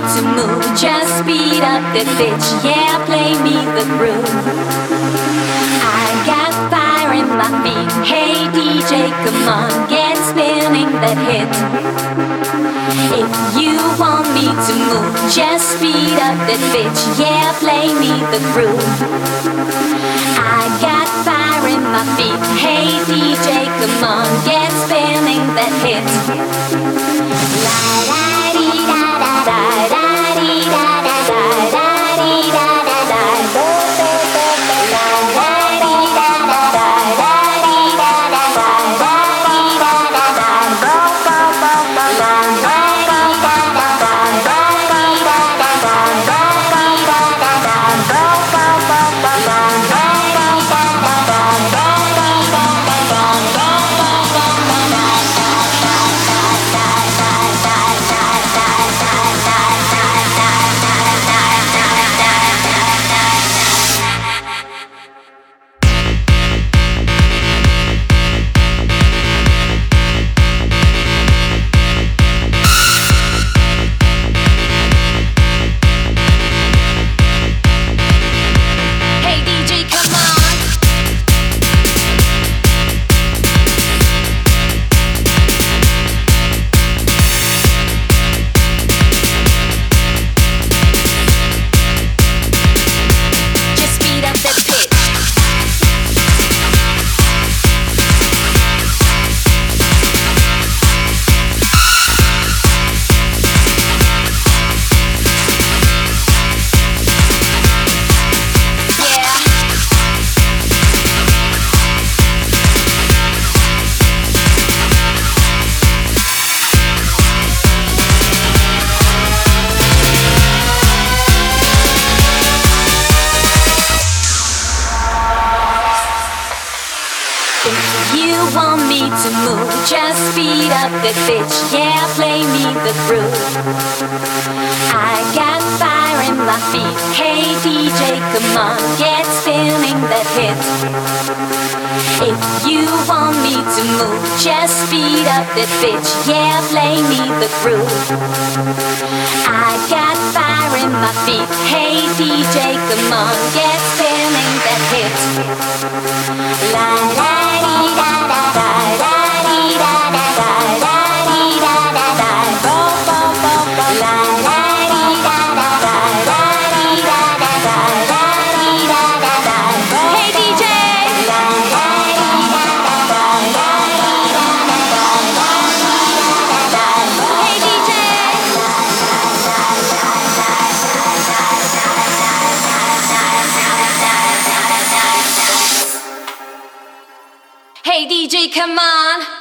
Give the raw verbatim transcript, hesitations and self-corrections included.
to move, just speed up the pitch, yeah, play me the groove. I got fire in my feet, hey D J, come on, get spinning that hit. If you want me to move, just speed up that pitch, yeah, play me the groove. I got fire in my feet, hey D J, come on, get spinning that hit. La la dee da da da da dee da da da da dee da da da do do do do la la dee da da da da dee da da da da dee da da da do do do do la la dee da da da da dee da da da da dee da da da do do do do la la dee da da da da dee da da da do do do to move, just speed up the pitch, yeah, play me the groove. I got fire in my feet, hey D J, come on, get spinning that hit. If you want me to move, just speed up the pitch, yeah, play me the groove. I got fire in my feet, hey D J, come on, get spinning that hit. La la dee da da da da dee da da da da dee da da da bo bo bo bo la la dee da da da da dee da da da da dee da da da bo. Hey D J. La la dee da da da da dee da da da da dee da da da bo. Hey D J. Hey D J, come on.